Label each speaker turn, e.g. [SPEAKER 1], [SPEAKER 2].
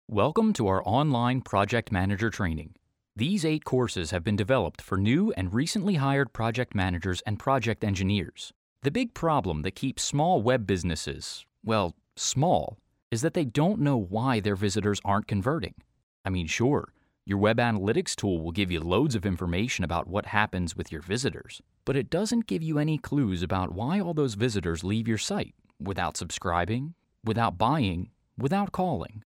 [SPEAKER 1] Welcome to our online project manager training. These 8 courses have been developed for new and recently hired project managers and project engineers. The big problem that keeps small web businesses, well, small, is that they don't know why their visitors aren't converting. I mean, sure, your web analytics tool will give you loads of information about what happens with your visitors, but it doesn't give you any clues about why all those visitors leave your site without subscribing, without buying, without calling.